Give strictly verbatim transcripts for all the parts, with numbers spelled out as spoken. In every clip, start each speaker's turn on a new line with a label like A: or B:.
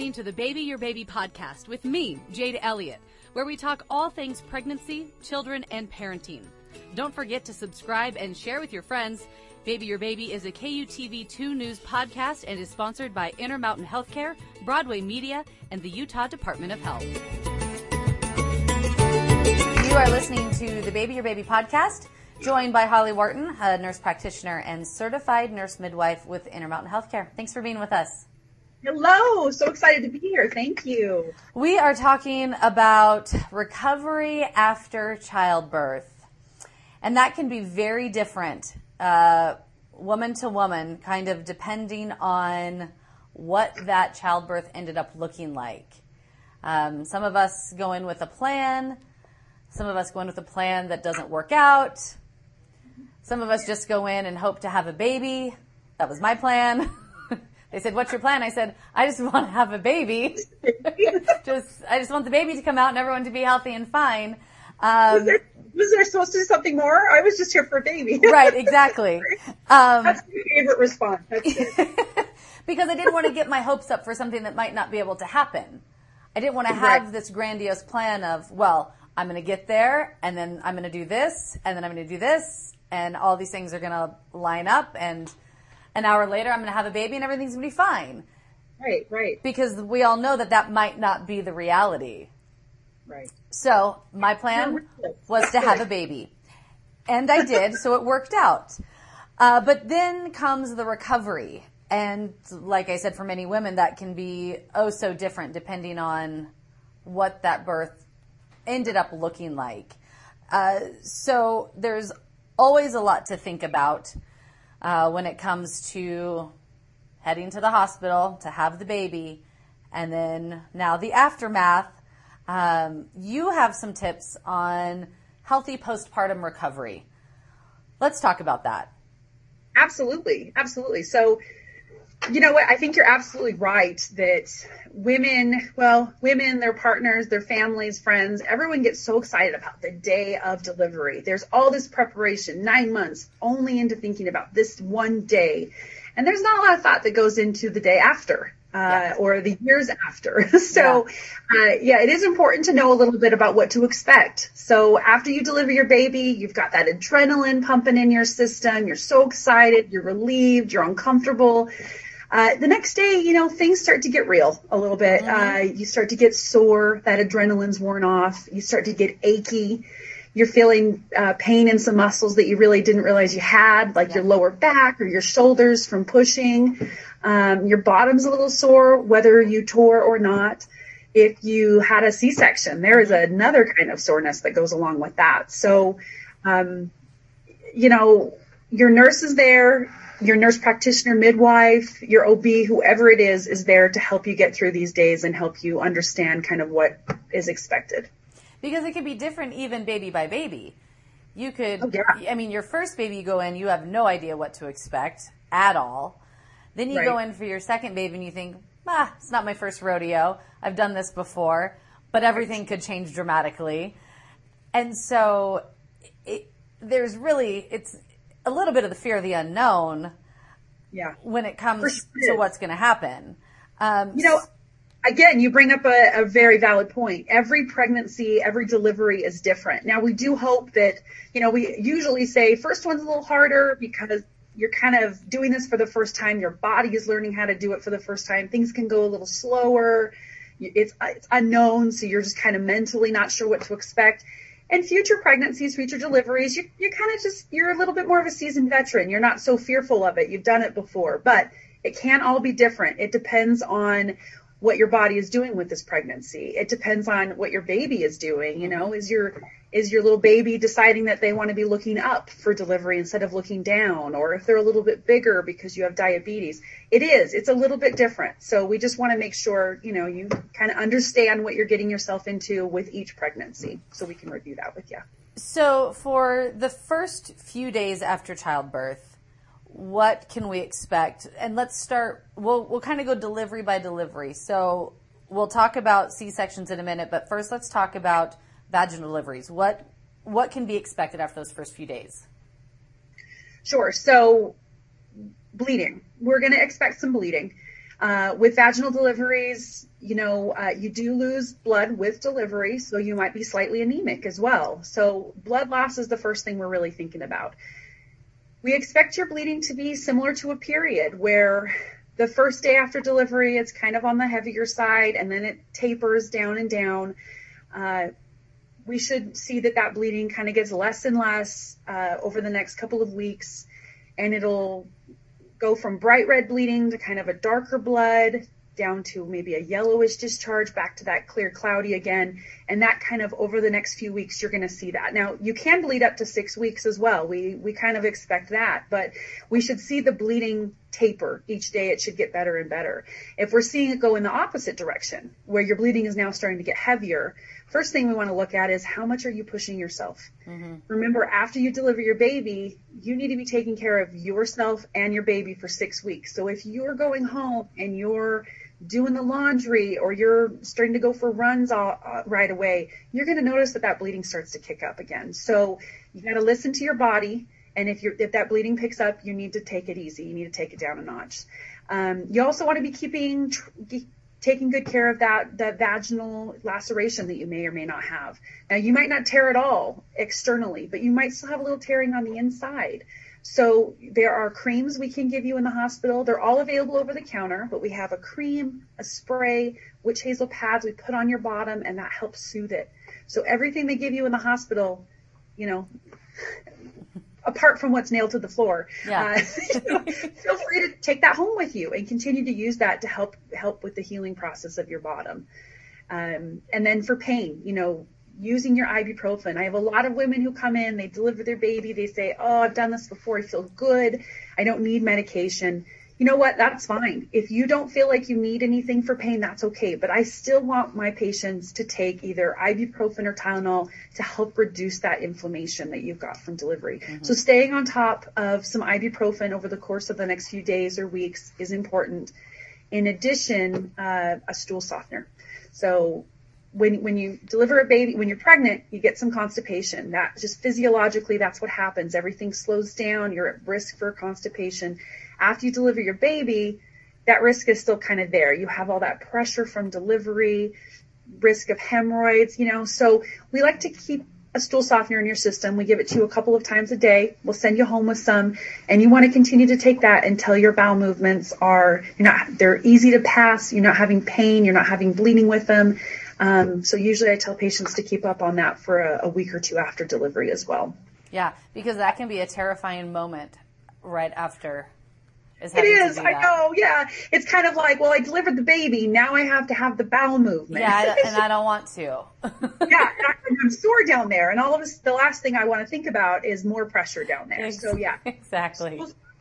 A: listening to the Baby Your Baby podcast with me, Jade Elliott, where we talk all things pregnancy, children, and parenting. Don't forget to subscribe and share with your friends. Baby Your Baby is a K U T V two News podcast and is sponsored by Intermountain Healthcare, Broadway Media, and the Utah Department of Health. You are listening to the Baby Your Baby podcast, joined by Holly Wharton, a nurse practitioner and certified nurse midwife with Intermountain Healthcare. Thanks for being with us.
B: Hello, so excited to be here. Thank you.
A: We are talking about recovery after childbirth, and that can be very different, uh, woman to woman, kind of depending on what that childbirth ended up looking like. Um, some of us go in with a plan. Some of us go in with a plan that doesn't work out. Some of us just go in and hope to have a baby. That was my plan. They said, "What's your plan?" I said, "I just want to have a baby. just, I just want the baby to come out and everyone to be healthy and fine." Um,
B: was, there, was there supposed to be something more? I was just here for a baby.
A: Right, exactly. Um,
B: That's my favorite response. That's it.
A: Because I didn't want to get my hopes up for something that might not be able to happen. I didn't want to have right. this grandiose plan of, well, I'm going to get there, and then I'm going to do this, and then I'm going to do this, and all these things are going to line up, and an hour later I'm going to have a baby, and everything's going to be fine.
B: Right, right.
A: Because we all know that that might not be the reality.
B: Right.
A: So my plan was to have a baby. And I did, so it worked out. Uh, but then comes the recovery. And like I said, for many women, that can be oh so different depending on what that birth ended up looking like. Uh, so there's always a lot to think about uh, when it comes to heading to the hospital to have the baby, and then now the aftermath. Um, you have some tips on healthy postpartum recovery. Let's talk about that.
B: Absolutely, absolutely. So, you know what? I think you're absolutely right that women, well, women, their partners, their families, friends, everyone gets so excited about the day of delivery. There's all this preparation, nine months only into thinking about this one day. And there's not a lot of thought that goes into the day after. Uh, yeah. Or the years after. so, yeah. Uh, yeah, it is important to know a little bit about what to expect. So after you deliver your baby, you've got that adrenaline pumping in your system. You're so excited. You're relieved. You're uncomfortable. Uh, the next day, you know, things start to get real a little bit. Mm-hmm. Uh, you start to get sore. That adrenaline's worn off. You start to get achy. You're feeling uh, pain in some muscles that you really didn't realize you had, like yeah. your lower back or your shoulders from pushing. Um, your bottom's a little sore, whether you tore or not. If you had a C-section, there is another kind of soreness that goes along with that. So, um, you know, your nurse is there, your nurse practitioner, midwife, your O B, whoever it is, is there to help you get through these days and help you understand kind of what is expected.
A: Because it can be different even baby by baby. You could,
B: oh, yeah.
A: I mean, your first baby you go in, you have no idea what to expect at all. Then you
B: right.
A: go in for your second baby and you think, ah, it's not my first rodeo. I've done this before, but everything right. could change dramatically. And so it, there's really, it's a little bit of the fear of the unknown
B: yeah.
A: when it comes
B: sure.
A: to what's going to happen. Um,
B: you know, Again, you bring up a, a very valid point. Every pregnancy, every delivery is different. Now, we do hope that, you know, we usually say first one's a little harder because you're kind of doing this for the first time. Your body is learning how to do it for the first time. Things can go a little slower. It's, it's unknown, so you're just kind of mentally not sure what to expect. And future pregnancies, future deliveries, you, you're kind of just, you're a little bit more of a seasoned veteran. You're not so fearful of it. You've done it before. But it can all be different. It depends on what your body is doing with this pregnancy. It depends on what your baby is doing. You know, is your is your little baby deciding that they want to be looking up for delivery instead of looking down, or if they're a little bit bigger because you have diabetes. It is. It's a little bit different. So we just want to make sure, you know, you kind of understand what you're getting yourself into with each pregnancy, so we can review that with you.
A: So for the first few days after childbirth, what can we expect? And let's start, we'll we'll kind of go delivery by delivery. So we'll talk about C-sections in a minute, but first let's talk about vaginal deliveries. What what can be expected after those first few days?
B: Sure. So bleeding. We're going to expect some bleeding. Uh, with vaginal deliveries, you know, uh, you do lose blood with delivery, so you might be slightly anemic as well. So blood loss is the first thing we're really thinking about. We expect your bleeding to be similar to a period where the first day after delivery, it's kind of on the heavier side, and then it tapers down and down. Uh, we should see that that bleeding kind of gets less and less uh, over the next couple of weeks, and it'll go from bright red bleeding to kind of a darker blood down to maybe a yellowish discharge, back to that clear cloudy again. And that kind of over the next few weeks, you're going to see that. Now, you can bleed up to six weeks as well. We we kind of expect that, but we should see the bleeding taper each day. It should get better and better. If we're seeing it go in the opposite direction, where your bleeding is now starting to get heavier, first thing we want to look at is how much are you pushing yourself? Mm-hmm. Remember, after you deliver your baby, you need to be taking care of yourself and your baby for six weeks. So if you're going home and you're doing the laundry or you're starting to go for runs all, uh, right away, you're going to notice that that bleeding starts to kick up again. So you got to listen to your body. And if you're, if that bleeding picks up, you need to take it easy. You need to take it down a notch. Um, you also want to be keeping, tr- taking good care of that, that vaginal laceration that you may or may not have. Now, you might not tear at all externally, but you might still have a little tearing on the inside. So there are creams we can give you in the hospital. They're all available over the counter, but we have a cream, a spray, witch hazel pads we put on your bottom, and that helps soothe it. So everything they give you in the hospital, you know, apart from what's nailed to the floor, yeah. uh, you know, feel free to take that home with you and continue to use that to help help with the healing process of your bottom. Um, and then for pain, you know, using your ibuprofen. I have a lot of women who come in, they deliver their baby, they say, oh, I've done this before, I feel good, I don't need medication. You know what? That's fine. If you don't feel like you need anything for pain, that's okay. But I still want my patients to take either ibuprofen or Tylenol to help reduce that inflammation that you've got from delivery. Mm-hmm. So staying on top of some ibuprofen over the course of the next few days or weeks is important. In addition, uh, a stool softener. So when when you deliver a baby, when you're pregnant, you get some constipation. That just physiologically, that's what happens. Everything slows down. You're at risk for constipation. After you deliver your baby, that risk is still kind of there. You have all that pressure from delivery, risk of hemorrhoids, you know. So we like to keep a stool softener in your system. We give it to you a couple of times a day. We'll send you home with some, and you want to continue to take that until your bowel movements are, you're not, they're easy to pass. You're not having pain. You're not having bleeding with them. Um, so usually I tell patients to keep up on that for a, a week or two after delivery as well.
A: Yeah, because that can be a terrifying moment right after.
B: Is it is, I know, yeah. It's kind of like, well, I delivered the baby, now I have to have the bowel movement.
A: Yeah, and I don't want to.
B: Yeah, and I, I'm sore down there, and all of this, the last thing I want to think about is more pressure down there. So yeah.
A: Exactly.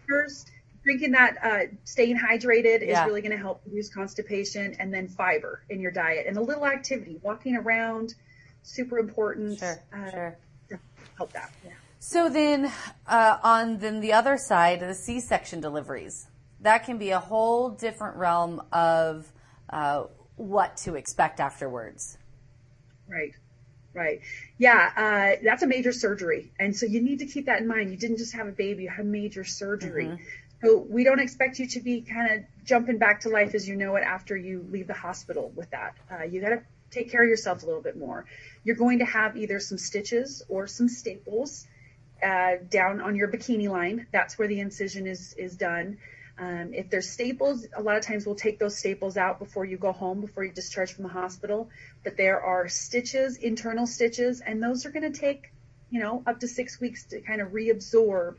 B: Drinking that, uh, staying hydrated is
A: yeah.
B: really going to help reduce constipation, and then fiber in your diet and a little activity, walking around, super important.
A: Sure,
B: uh,
A: sure.
B: To help that. Yeah.
A: So then, uh, on then the other side, the C-section deliveries, that can be a whole different realm of uh, what to expect afterwards.
B: Right. Right. Yeah, uh, that's a major surgery. And so you need to keep that in mind. You didn't just have a baby, you had major surgery. Mm-hmm. So we don't expect you to be kind of jumping back to life as you know it after you leave the hospital with that. Uh, you got to take care of yourself a little bit more. You're going to have either some stitches or some staples uh, down on your bikini line. That's where the incision is, is done. Um, if there's staples, a lot of times we'll take those staples out before you go home, before you discharge from the hospital. But there are stitches, internal stitches, and those are going to take, you know, up to six weeks to kind of reabsorb.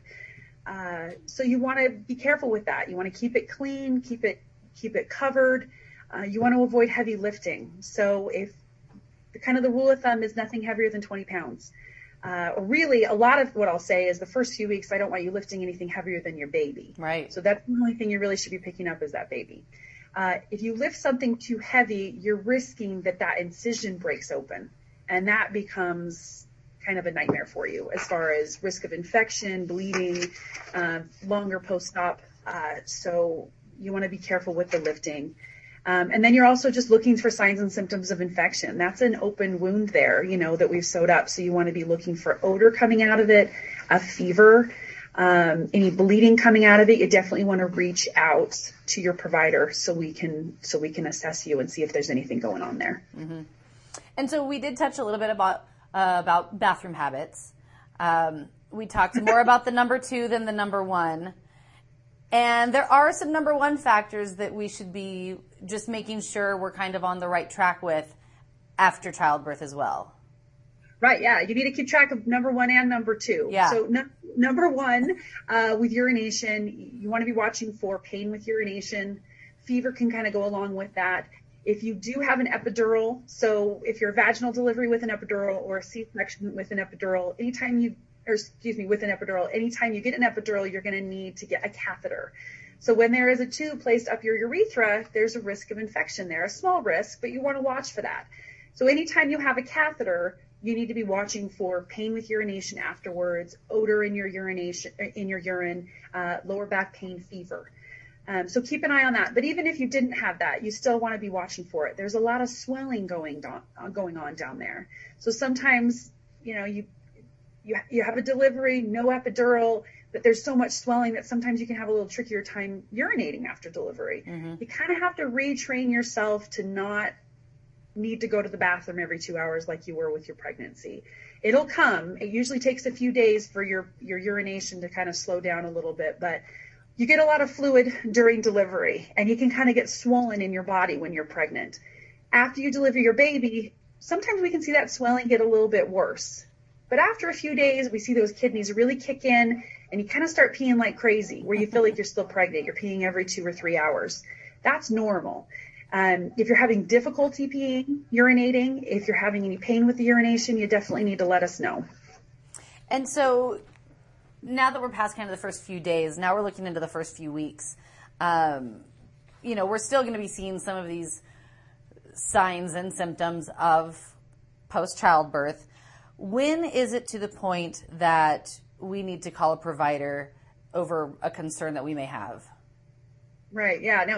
B: Uh, so you want to be careful with that. You want to keep it clean, keep it, keep it covered. Uh, you want to avoid heavy lifting. So if the kind of the rule of thumb is nothing heavier than twenty pounds. Uh, or really, a lot of what I'll say is the first few weeks, I don't want you lifting anything heavier than your baby.
A: Right.
B: So that's the only thing you really should be picking up is that baby. Uh, if you lift something too heavy, you're risking that that incision breaks open, and that becomes kind of a nightmare for you as far as risk of infection, bleeding, uh, longer post-op. Uh, so you want to be careful with the lifting. Um, and then you're also just looking for signs and symptoms of infection. That's an open wound there, you know, that we've sewed up. So you want to be looking for odor coming out of it, a fever. um, any bleeding coming out of it, you definitely want to reach out to your provider so we can so we can assess you and see if there's anything going on there.
A: Mm-hmm. And so we did touch a little bit about uh, about bathroom habits. Um, we talked more about the number two than the number one. And there are some number one factors that we should be just making sure we're kind of on the right track with after childbirth as well.
B: Right, yeah. You need to keep track of number one and number two.
A: Yeah.
B: So no, number one, uh, with urination, you want to be watching for pain with urination. Fever can kind of go along with that. If you do have an epidural, so if you're a vaginal delivery with an epidural or a C-section with an epidural, anytime you, or excuse me, with an epidural, anytime you get an epidural, you're going to need to get a catheter. So when there is a tube placed up your urethra, there's a risk of infection there, a small risk, but you want to watch for that. So anytime you have a catheter, you need to be watching for pain with urination afterwards, odor in your urination, in your urine, uh, lower back pain, fever. Um, so keep an eye on that. But even if you didn't have that, you still want to be watching for it. There's a lot of swelling going down, uh, going on down there. So sometimes, you know, you, you, you have a delivery, no epidural, but there's so much swelling that sometimes you can have a little trickier time urinating after delivery. Mm-hmm. You kind of have to retrain yourself to not need to go to the bathroom every two hours like you were with your pregnancy. It'll come. It usually takes a few days for your, your urination to kind of slow down a little bit, but you get a lot of fluid during delivery and you can kind of get swollen in your body when you're pregnant. After you deliver your baby, sometimes we can see that swelling get a little bit worse. But after a few days, we see those kidneys really kick in and you kind of start peeing like crazy where you feel like you're still pregnant. You're peeing every two or three hours. That's normal. Um, if you're having difficulty peeing, urinating, if you're having any pain with the urination, you definitely need to let us know.
A: And so now that we're past kind of the first few days, now we're looking into the first few weeks. Um, you know, we're still going to be seeing some of these signs and symptoms of post-childbirth. When is it to the point that we need to call a provider over a concern that we may have?
B: Right. Yeah. No.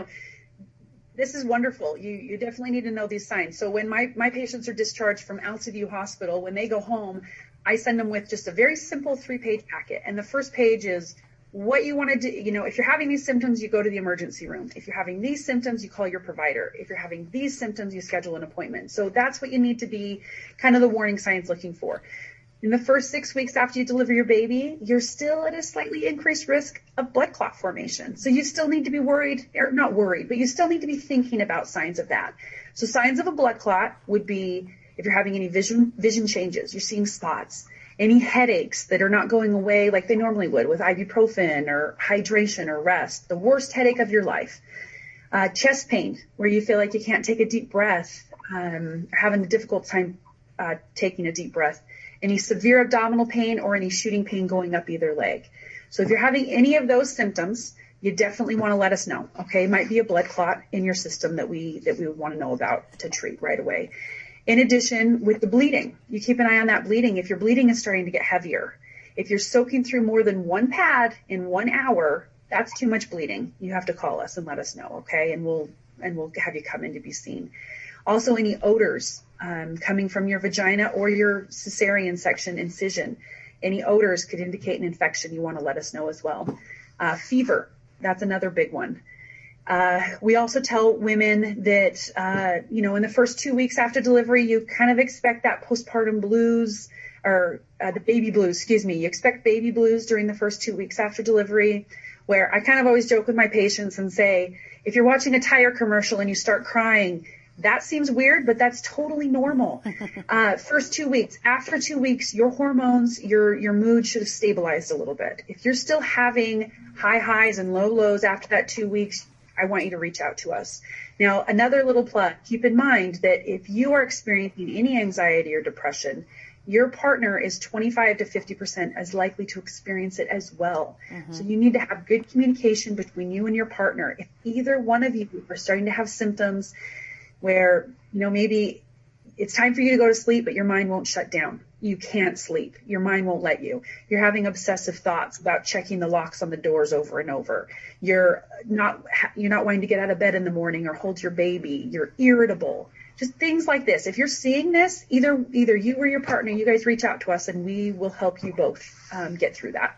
B: This is wonderful. You you definitely need to know these signs. So when my, my patients are discharged from Altaview Hospital, when they go home, I send them with just a very simple three-page packet. And the first page is what you want to do. You know, if you're having these symptoms, you go to the emergency room. If you're having these symptoms, you call your provider. If you're having these symptoms, you schedule an appointment. So that's what you need to be kind of the warning signs looking for. In the first six weeks after you deliver your baby, you're still at a slightly increased risk of blood clot formation. So you still need to be worried, or not worried, but you still need to be thinking about signs of that. So signs of a blood clot would be if you're having any vision vision changes, you're seeing spots, any headaches that are not going away like they normally would with ibuprofen or hydration or rest, the worst headache of your life. Uh, chest pain, where you feel like you can't take a deep breath, um, having a difficult time uh, taking a deep breath. Any severe abdominal pain or any shooting pain going up either leg. So if you're having any of those symptoms, you definitely want to let us know. Okay, it might be a blood clot in your system that we that we would want to know about to treat right away. In addition, with the bleeding, you keep an eye on that bleeding. If your bleeding is starting to get heavier, if you're soaking through more than one pad in one hour, that's too much bleeding. You have to call us and let us know. Okay, and we'll and we'll have you come in to be seen. Also, any odors um, coming from your vagina or your cesarean section incision. Any odors could indicate an infection. You want to let us know as well. Uh, fever, that's another big one. Uh, we also tell women that, uh, you know, in the first two weeks after delivery, you kind of expect that postpartum blues or uh, the baby blues, excuse me. You expect baby blues during the first two weeks after delivery, where I kind of always joke with my patients and say, if you're watching a tire commercial and you start crying, that seems weird, but that's totally normal. Uh, first two weeks, after two weeks, your hormones, your, your mood should have stabilized a little bit. If you're still having high highs and low lows after that two weeks, I want you to reach out to us. Now, another little plug, keep in mind that if you are experiencing any anxiety or depression, your partner is twenty-five to fifty percent as likely to experience it as well. Mm-hmm. So you need to have good communication between you and your partner. If either one of you are starting to have symptoms where, you know, maybe it's time for you to go to sleep, but your mind won't shut down. You can't sleep. Your mind won't let you. You're having obsessive thoughts about checking the locks on the doors over and over. You're not, you're not wanting to get out of bed in the morning or hold your baby. You're irritable. Just things like this. If you're seeing this, either, either you or your partner, you guys reach out to us and we will help you both um, get through that.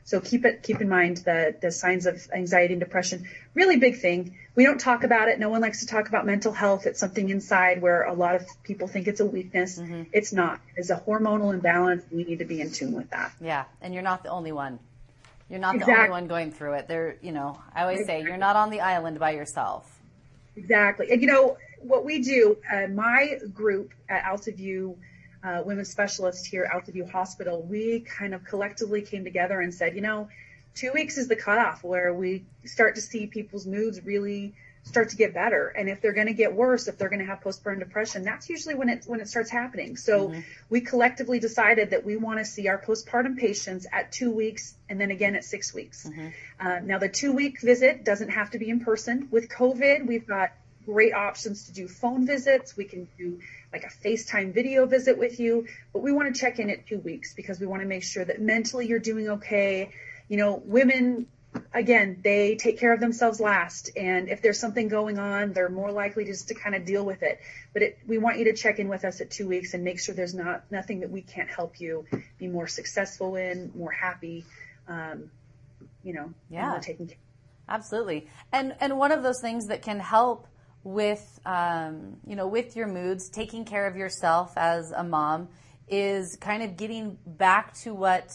B: So keep it, keep in mind the, the signs of anxiety and depression. Really big thing. We don't talk about it. No one likes to talk about mental health. It's something inside where a lot of people think it's a weakness. Mm-hmm. It's not. It's a hormonal imbalance. We need to be in tune with that.
A: Yeah. And you're not the only one. You're not
B: Exactly.
A: the only one going through it. There, you know, I always exactly. say you're not on the island by yourself.
B: Exactly. And you know, what we do, uh, my group at AltaView, uh, women's specialists here at AltaView Hospital, we kind of collectively came together and said, you know, two weeks is the cutoff where we start to see people's moods really start to get better. And if they're going to get worse, if they're going to have postpartum depression, that's usually when it, when it starts happening. So mm-hmm. we collectively decided that we want to see our postpartum patients at two weeks and then again at six weeks. Mm-hmm. Uh, now the two week visit doesn't have to be in person. With COVID, we've got great options to do phone visits. We can do like a FaceTime video visit with you, but we want to check in at two weeks because we want to make sure that mentally you're doing okay. You know, women, again, they take care of themselves last. And if there's something going on, they're more likely just to kind of deal with it. But it, we want you to check in with us at two weeks and make sure there's not nothing that we can't help you be more successful in, more happy, um, you know,
A: yeah,
B: more taken care of.
A: Absolutely. And, and one of those things that can help with, um, you know, with your moods, taking care of yourself as a mom is kind of getting back to what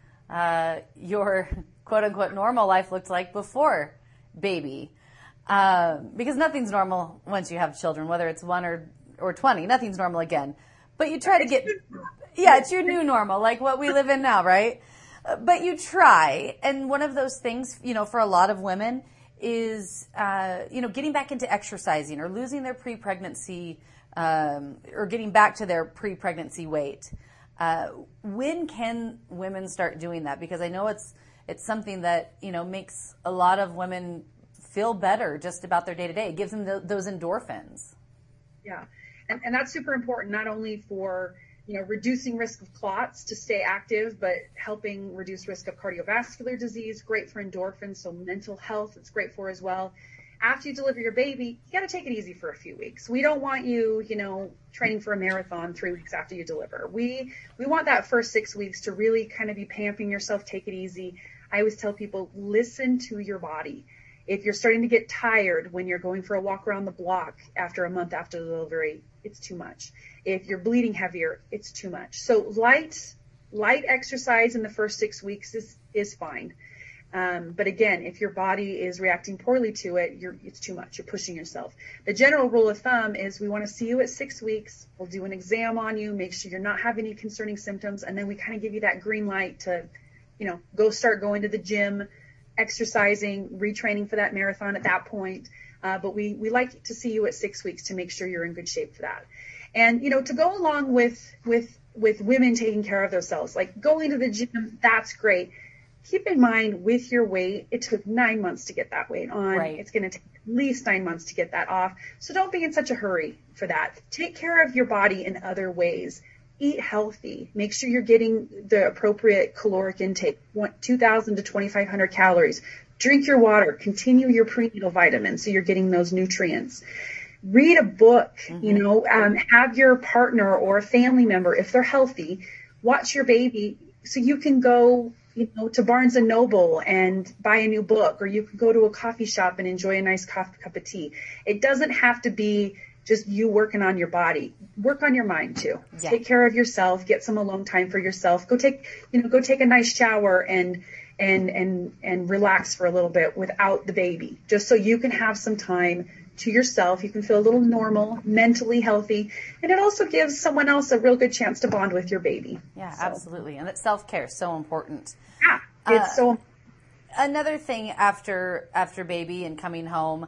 A: uh, your quote unquote normal life looked like before baby. Uh, because nothing's normal once you have children, whether it's one or, or twenty, nothing's normal again. But you try to get, yeah, it's your new normal, like what we live in now, right? Uh, but you try. And one of those things, you know, for a lot of women is, uh, you know, getting back into exercising or losing their pre-pregnancy, um, or getting back to their pre-pregnancy weight. Uh, when can women start doing that? Because I know it's, it's something that, you know, makes a lot of women feel better just about their day to day. It gives them the, those endorphins.
B: Yeah. And, and that's super important, not only for, you know, reducing risk of clots to stay active, but helping reduce risk of cardiovascular disease, great for endorphins. So mental health, it's great for as well. After you deliver your baby, you got to take it easy for a few weeks. We don't want you, you know, training for a marathon three weeks after you deliver. We, we want that first six weeks to really kind of be pampering yourself, take it easy. I always tell people, listen to your body. If you're starting to get tired when you're going for a walk around the block after a month after delivery, it's too much. If you're bleeding heavier, it's too much. So light, light exercise in the first six weeks is, is fine. Um, but again, if your body is reacting poorly to it, you're, it's too much. You're pushing yourself. The general rule of thumb is we want to see you at six weeks. We'll do an exam on you, make sure you're not having any concerning symptoms. And then we kind of give you that green light to, you know, go start going to the gym, exercising, retraining for that marathon at that point. Uh, but we, we like to see you at six weeks to make sure you're in good shape for that. And, you know, to go along with, with, with women taking care of themselves, like going to the gym, that's great. Keep in mind with your weight, it took nine months to get that weight on.
A: Right.
B: It's going to take at least nine months to get that off. So don't be in such a hurry for that. Take care of your body in other ways. Eat healthy. Make sure you're getting the appropriate caloric intake, two thousand to twenty-five hundred calories. Drink your water. Continue your prenatal vitamins so you're getting those nutrients. Read a book, mm-hmm. you know, um, have your partner or a family member, if they're healthy, watch your baby so you can go, you know, to Barnes and Noble and buy a new book, or you can go to a coffee shop and enjoy a nice coffee, cup of tea. It doesn't have to be just you working on your body. Work on your mind too. Yeah. Take care of yourself. Get some alone time for yourself. Go take, you know, go take a nice shower and and and and relax for a little bit without the baby, just so you can have some time to yourself. You can feel a little normal, mentally healthy, and it also gives someone else a real good chance to bond with your baby.
A: Yeah,
B: so.
A: Absolutely. And that self-care is so important.
B: Yeah, it's uh, so
A: another thing after after baby and coming home,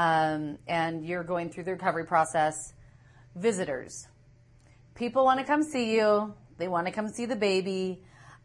A: um, and you're going through the recovery process, visitors. People want to come see you. They want to come see the baby.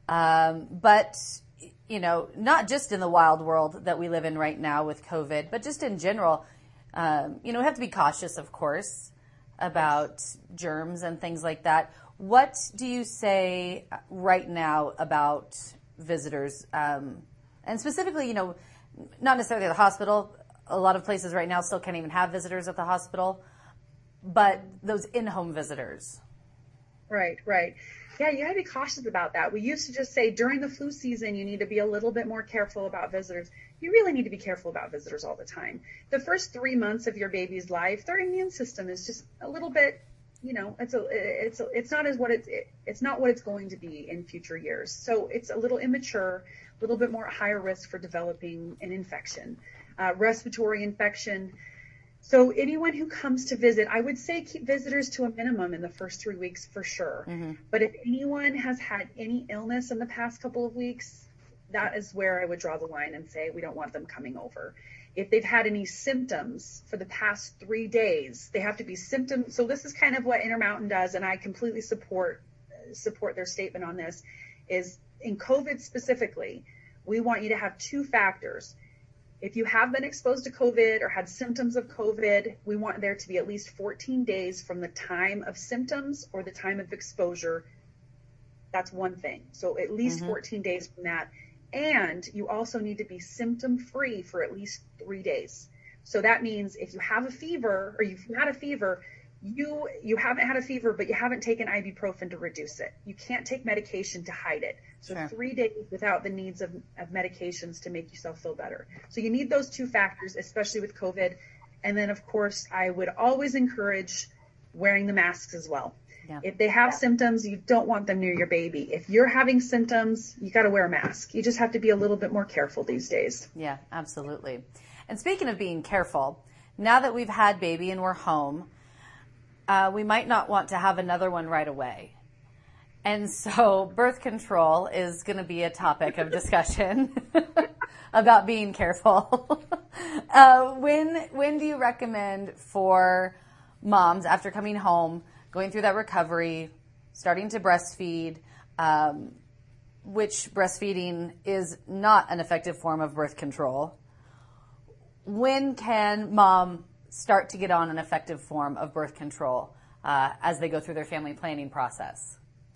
A: Um, but, you know, not just in the wild world that we live in right now with COVID, but just in general. Um, you know, we have to be cautious, of course, about germs and things like that. What do you say right now about visitors? Um, and specifically, you know, not necessarily at the hospital. A lot of places right now still can't even have visitors at the hospital, but those in-home visitors.
B: Right, right. Yeah, you gotta be cautious about that. We used to just say during the flu season, you need to be a little bit more careful about visitors. You really need to be careful about visitors all the time. The first three months of your baby's life, their immune system is just a little bit, you know, it's a, it's a, it's not as what it's, it, it's not what it's going to be in future years. So it's a little immature, a little bit more higher risk for developing an infection, uh, respiratory infection. So anyone who comes to visit, I would say keep visitors to a minimum in the first three weeks for sure. Mm-hmm. But if anyone has had any illness in the past couple of weeks, that is where I would draw the line and say we don't want them coming over. If they've had any symptoms for the past three days, they have to be symptoms. So this is kind of what Intermountain does, and I completely support support their statement on this, is in COVID specifically, we want you to have two factors. If you have been exposed to COVID or had symptoms of COVID, we want there to be at least fourteen days from the time of symptoms or the time of exposure. That's one thing. So at least mm-hmm. fourteen days from that. And you also need to be symptom free for at least three days. So that means if you have a fever or you've had a fever, you you haven't had a fever, but you haven't taken ibuprofen to reduce it. You can't take medication to hide it. So sure. three days without the needs of, of medications to make yourself feel better. So you need those two factors, especially with COVID. And then, of course, I would always encourage wearing the masks as well. Yeah. If they have yeah. symptoms, you don't want them near your baby. If you're having symptoms, you got to wear a mask. You just have to be a little bit more careful these days.
A: Yeah, absolutely. And speaking of being careful, now that we've had baby and we're home, uh, we might not want to have another one right away. And so birth control is going to be a topic of discussion about being careful. uh, when when do you recommend for moms after coming home, going through that recovery, starting to breastfeed, um, which breastfeeding is not an effective form of birth control? When can mom start to get on an effective form of birth control uh, as they go through their family planning process?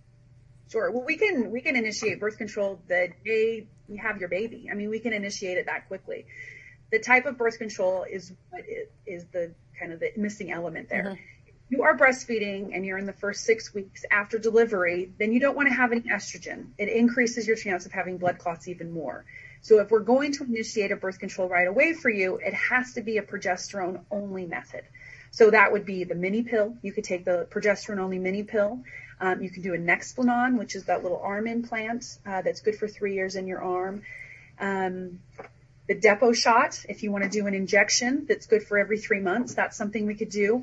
B: Sure. Well, we can we can initiate birth control the day you have your baby. I mean, we can initiate it that quickly. The type of birth control is what is the kind of the missing element there. Mm-hmm. You are breastfeeding and you're in the first six weeks after delivery, then you don't want to have any estrogen. It increases your chance of having blood clots even more. So if we're going to initiate a birth control right away for you, it has to be a progesterone only method. So that would be the mini pill. You could take the progesterone only mini pill. Um, you can do a Nexplanon, which is that little arm implant uh, that's good for three years in your arm. Um, the Depo shot, if you want to do an injection that's good for every three months, that's something we could do.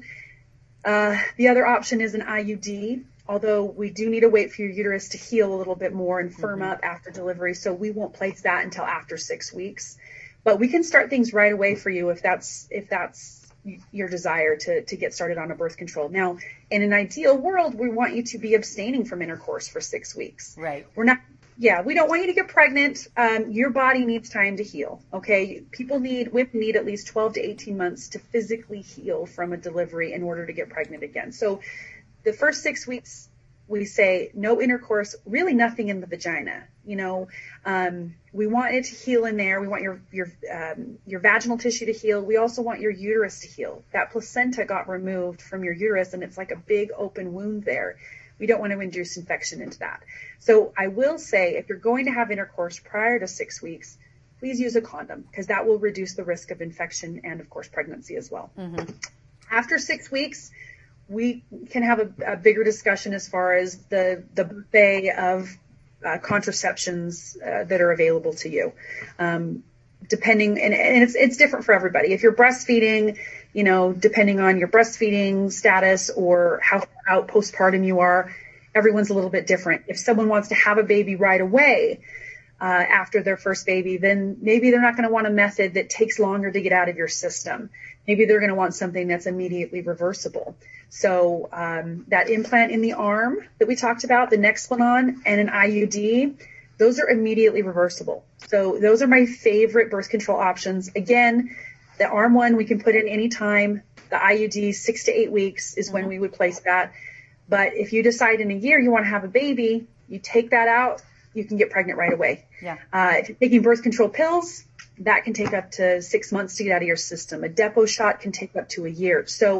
B: Uh, the other option is an I U D, although we do need to wait for your uterus to heal a little bit more and firm mm-hmm. up after delivery, so we won't place that until after six weeks. But we can start things right away for you if that's if that's your desire to, to get started on a birth control. Now, in an ideal world, we want you to be abstaining from intercourse for six weeks.
A: Right.
B: We're not, yeah, we don't want you to get pregnant. Um, your body needs time to heal. Okay. People need, women need at least twelve to eighteen months to physically heal from a delivery in order to get pregnant again. So the first six weeks, we say no intercourse, really nothing in the vagina. You know, um, we want it to heal in there. We want your your um, your vaginal tissue to heal. We also want your uterus to heal. That placenta got removed from your uterus, and it's like a big open wound there. We don't want to induce infection into that. So I will say, if you're going to have intercourse prior to six weeks, please use a condom, because that will reduce the risk of infection and, of course, pregnancy as well. Mm-hmm. After six weeks, we can have a, a bigger discussion as far as the, the buffet of uh, contraceptions uh, that are available to you. Um, depending, and, and it's, it's different for everybody. If you're breastfeeding, you know, depending on your breastfeeding status or how far out postpartum you are, everyone's a little bit different. If someone wants to have a baby right away, uh, after their first baby, then maybe they're not going to want a method that takes longer to get out of your system. Maybe they're going to want something that's immediately reversible. So um, that implant in the arm that we talked about, the Nexplanon and an I U D, those are immediately reversible. So those are my favorite birth control options. Again, the arm one we can put in any time. The I U D, six to eight weeks is mm-hmm. when we would place that. But if you decide in a year you want to have a baby, you take that out, you can get pregnant right away.
A: Yeah.
B: Uh, if you're taking birth control pills, that can take up to six months to get out of your system. A Depo shot can take up to a year. So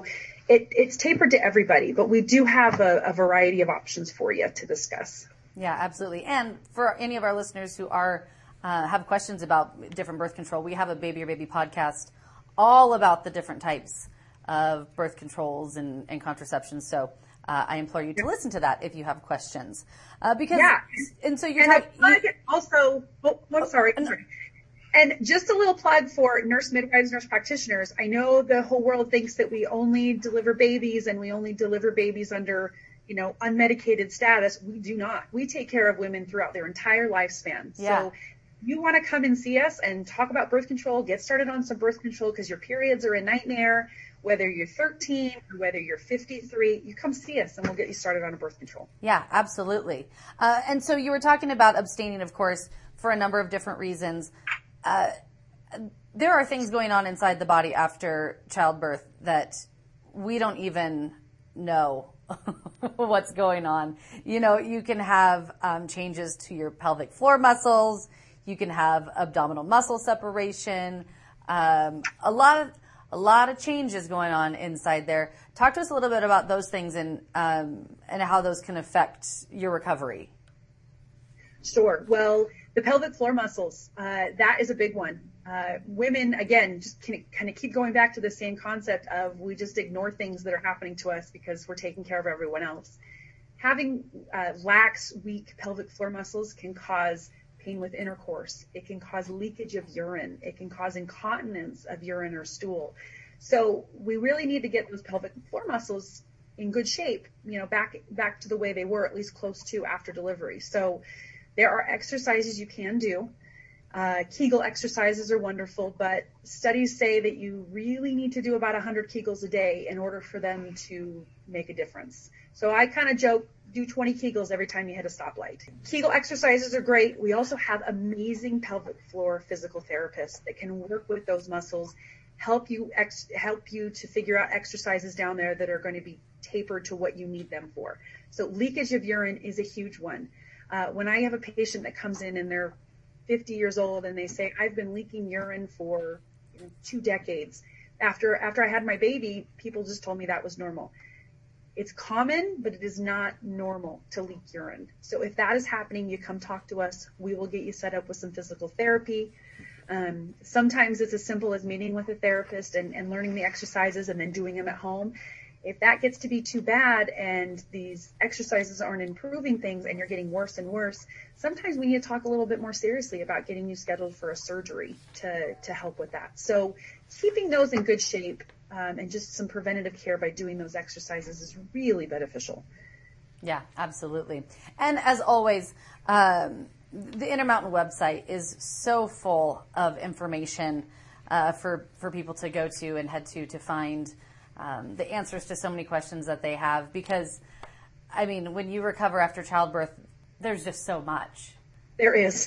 B: it, it's tapered to everybody, but we do have a, a variety of options for you to discuss.
A: Yeah, absolutely. And for any of our listeners who are uh, have questions about different birth control, we have a Baby Your Baby podcast all about the different types of birth controls and, and contraceptions. So uh, I implore you to listen to that if you have questions. Uh, because
B: yeah,
A: and so you're
B: and
A: talking
B: you, also. Oh, I'm sorry. I'm sorry. And just a little plug for nurse midwives, nurse practitioners. I know the whole world thinks that we only deliver babies and we only deliver babies under, you know, unmedicated status. We do not. We take care of women throughout their entire lifespan.
A: Yeah.
B: So you want to come and see us and talk about birth control, get started on some birth control because your periods are a nightmare. Whether you're thirteen or whether you're fifty-three, you come see us and we'll get you started on a birth control.
A: Yeah, absolutely. Uh, and so you were talking about abstaining, of course, for a number of different reasons. Uh, there are things going on inside the body after childbirth that we don't even know what's going on. You know, you can have um, changes to your pelvic floor muscles. You can have abdominal muscle separation. Um, a lot of a lot of changes going on inside there. Talk to us a little bit about those things and um, and how those can affect your recovery.
B: Sure. Well, the pelvic floor muscles, uh, that is a big one. Uh, women, again, just can kind of keep going back to the same concept of we just ignore things that are happening to us because we're taking care of everyone else. Having uh, lax, weak pelvic floor muscles can cause pain with intercourse. It can cause leakage of urine. It can cause incontinence of urine or stool. So we really need to get those pelvic floor muscles in good shape, you know, back back to the way they were, at least close to after delivery. So there are exercises you can do. Uh, Kegel exercises are wonderful, but studies say that you really need to do about one hundred Kegels a day in order for them to make a difference. So I kind of joke, do twenty Kegels every time you hit a stoplight. Kegel exercises are great. We also have amazing pelvic floor physical therapists that can work with those muscles, help you ex- help you to figure out exercises down there that are going to be tapered to what you need them for. So leakage of urine is a huge one. Uh, when I have a patient that comes in and they're fifty years old and they say, I've been leaking urine for you know, two decades. After after I had my baby, people just told me that was normal. It's common, but it is not normal to leak urine. So if that is happening, you come talk to us. We will get you set up with some physical therapy. Um, sometimes it's as simple as meeting with a therapist and, and learning the exercises and then doing them at home. If that gets to be too bad and these exercises aren't improving things and you're getting worse and worse, sometimes we need to talk a little bit more seriously about getting you scheduled for a surgery to, to help with that. So keeping those in good shape um, and just some preventative care by doing those exercises is really beneficial.
A: Yeah, absolutely. And as always, um, the Intermountain website is so full of information uh, for, for people to go to and head to to find Um, the answers to so many questions that they have, because I mean, when you recover after childbirth, there's just so much.
B: There is.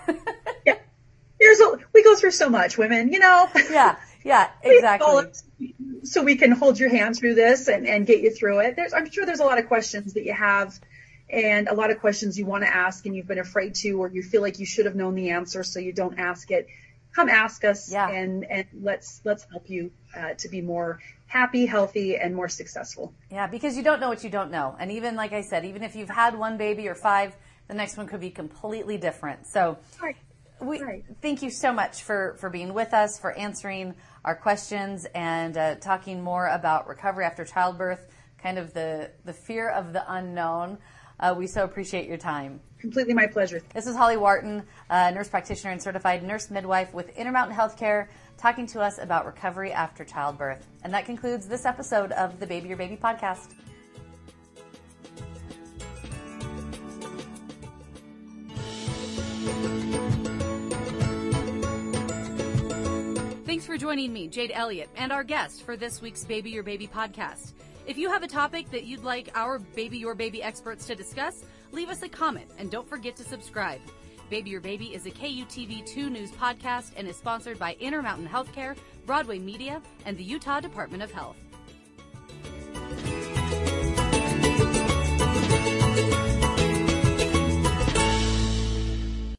B: Yeah. There's a, we go through so much, women, you know.
A: Yeah, yeah, exactly.
B: So we can hold your hand through this and, and get you through it. There's, I'm sure there's a lot of questions that you have and a lot of questions you want to ask and you've been afraid to, or you feel like you should have known the answer so you don't ask it. Come ask us
A: yeah.
B: and, and let's, let's help you uh, to be more happy, healthy, and more successful.
A: Yeah, because you don't know what you don't know. And even, like I said, even if you've had one baby or five, the next one could be completely different. So
B: right.
A: we
B: right.
A: thank you so much for, for being with us, for answering our questions and uh, talking more about recovery after childbirth, kind of the, the fear of the unknown. Uh, we so appreciate your time.
B: Completely my pleasure.
A: This is Holly Wharton, a nurse practitioner and certified nurse midwife with Intermountain Healthcare, talking to us about recovery after childbirth. And that concludes this episode of the Baby Your Baby podcast. Thanks for joining me, Jade Elliott, and our guest for this week's Baby Your Baby podcast. If you have a topic that you'd like our Baby Your Baby experts to discuss, leave us a comment and don't forget to subscribe. Baby Your Baby is a K U T V two news podcast and is sponsored by Intermountain Healthcare, Broadway Media, and the Utah Department of Health.